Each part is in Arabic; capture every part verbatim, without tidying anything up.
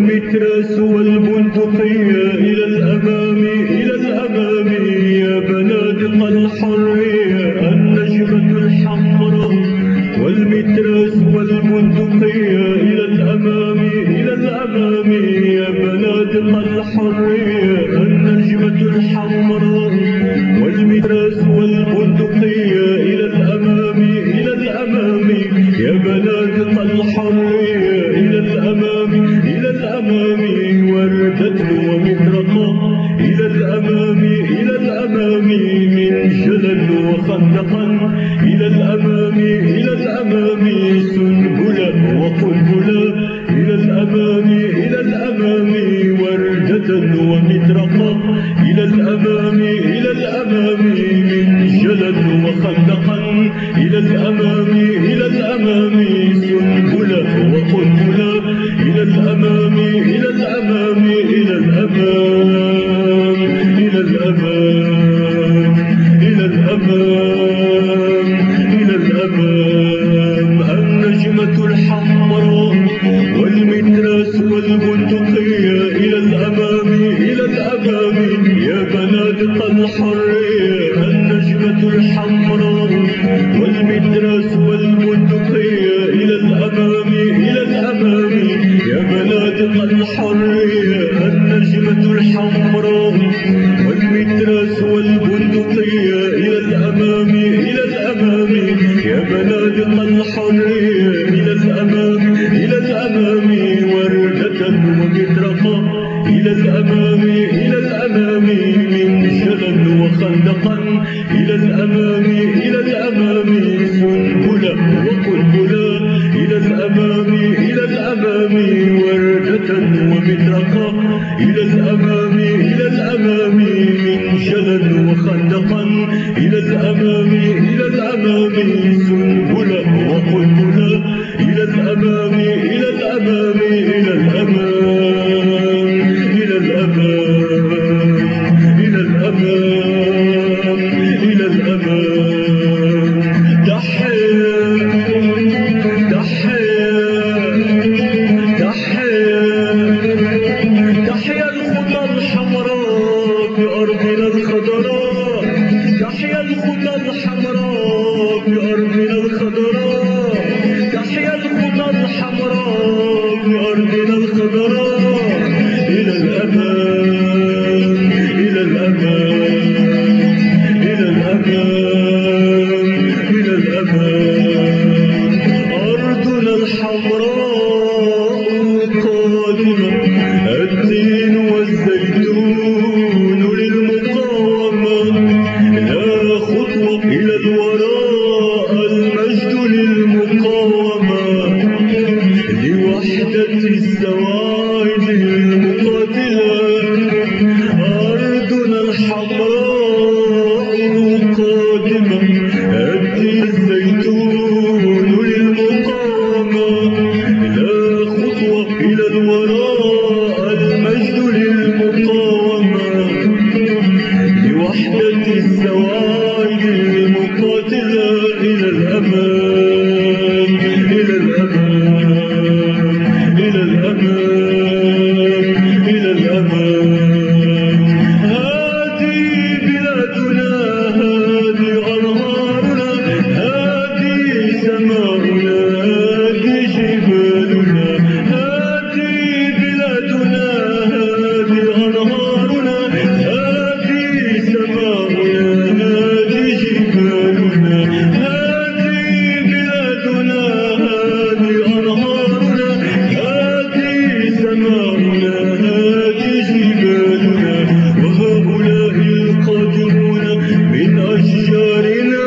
والمتراس والبندقية إلى الأمام إلى الأمام يا بنادق الحرية النجمة الحمراء والمتراس والبندقية إلى الأمام إلى الأمام يا بنادق الحرية النجمة الحمراء والمتراس والبندقية إلى الأمام إلى الأمام يا بنادق الحرية إلى الأمام إلى الأمام وردة ومطرقة إلى الأمام إلى الأمام من جلل وخندقا إلى الأمام إلى الأمام سنبلا وقنبلا إلى الأمام إلى الأمام وردة ومطرقة إلى الأمام إلى الأمام من جلل وخندقا إلى الأمام إلى الأمام سنبلا وقنبلا إلى الأمام إلى الأمام إلى الأمام إلى الأمام إلى الأمام إلى الأمام النجمة الحمراء والمتراس والبندقية إلى الأمام إلى الأمام يا بنادق الحرية النجمة الحمراء والمتراس والبندقية إلى الأمام إلى الأمام يا بنادق الحرية النجمة الحمراء والمتراس والبندقية إلى الأمام إلى الأمام يا بنادق الحرية إلى الأمام إلى الأمام وردة ومطرقة إلى الأمام إلى الأمام من جلل وخندقا إلى الأمام إلى الأمام سنبلا وقنبلا إلى الأمام إلى الأمام وردة ومطرقة إلى الأمام إلى الأمام من جلل وخندقا إلى الأمام إلى الأمام سنبلا وقنبلا إلى الأمام إلى الأمام إلى الأمام إلى الأمام إلى الأمام إلى الأمام تحية تحية تحية تحيا الخطى الحمراء في أرضنا الخضراء تحيا الخطى الحمراء في أرضنا الخضراء تحيا الخطى الحمراء في أرضنا الخضراء إلى الأمام إلى الأمام إلى الأمام إلى الأمام أرضنا الحمراء قادمة التين والزيتون للمقاومة لا خطوة إلى الوراء المجد للمقاومة لوحدة السواعد المقاتلة أرضنا الحمراء قادمة التين الزيتون للمقاومة لا خطوة إلى الوراء المجد للمقاومة لوحدة السواعد المقاتلة إلى الأمام إلى الأمام إلى الأمام إلى الأمام هذه بلادنا هذه أنهارنا هذه سماؤنا هذه جبالنا هذه بلادنا هذه أنهارنا هذه سماؤنا هذه جبالنا هذه بلادنا هذه أنهارنا هذه سماؤنا هذه جبالنا وهؤلاء القادمون من أشجارنا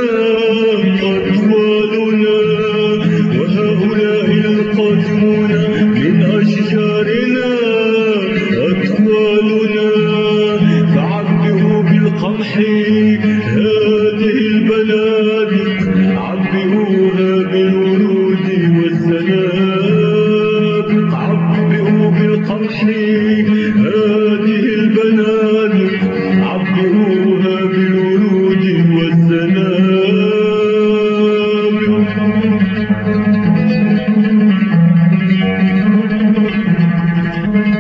أطفالنا وهؤلاء القادمون من أشجارنا أطفالنا فعبئوا بالقمح هذه البنادق عبئوها بالورود والزنابق عبئوا بالقمح هذه البنادق عبئوها بالورود والزنابق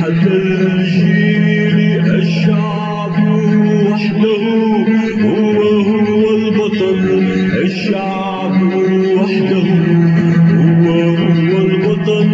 حتى الجيل الشعب وحده هو هو البطل، الشعب وحده هو هو البطل،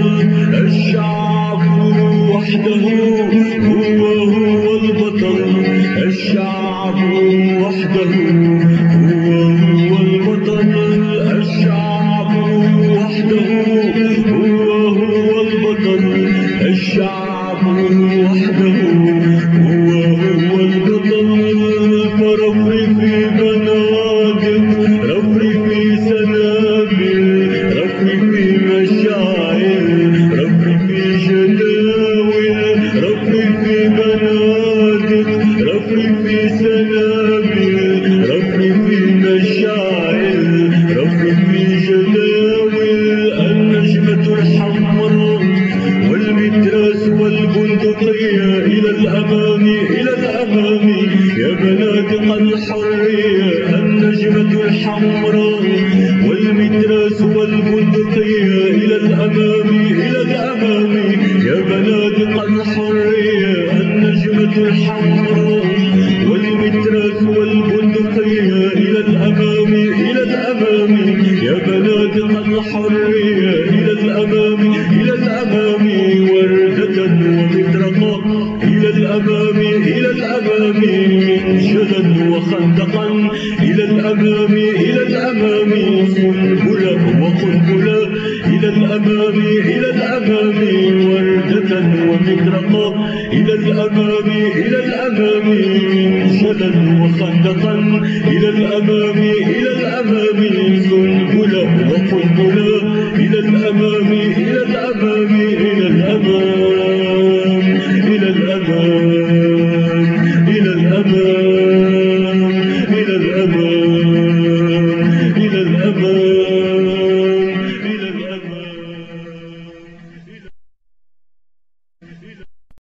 الشعب وحده هو هو البطل، الشعب وحده هو هو البطل، الشعب وحده هو هو البطل، الشعب وحده هو هو البطل. فرفرف في بنادق، رفرف في سنابل، رفرف في مشاعر، رفرف في جداول، رفرف في بنادق، رفرف في سنابل، رفرف في مشاعر، رفرف في جداول. النجمة الحمراء والمتراس والبندقية إلى الأمام إلى الأمام يا بنادق الحرية. النجمة الحمراء والمتراس والبندقية إلى الأمام إلى الأمام يا بنادق الحرية. النجمة الحمراء والمتراس والبندقية إلى الأمام إلى الأمام يا بنادق الحرية إلى الأمام إلى الأمام. وردة ومطرقة إلى الأمام إلى الأمام، منشدا وخندقا إلى الأمام إلى الأمام، سنبلا وقنبلا إلى الأمام إلى الأمام. وردة ومطرقة إلى الأمام إلى الأمام، منشدا وخندقا إلى الأمام إلى الأمام، سنبلا وقنبلا إلى الأمام إلى الأمام إلى الأمام إلى الأمام إلى الأمام إلى الأمام إلى الأمام إلى الأمام.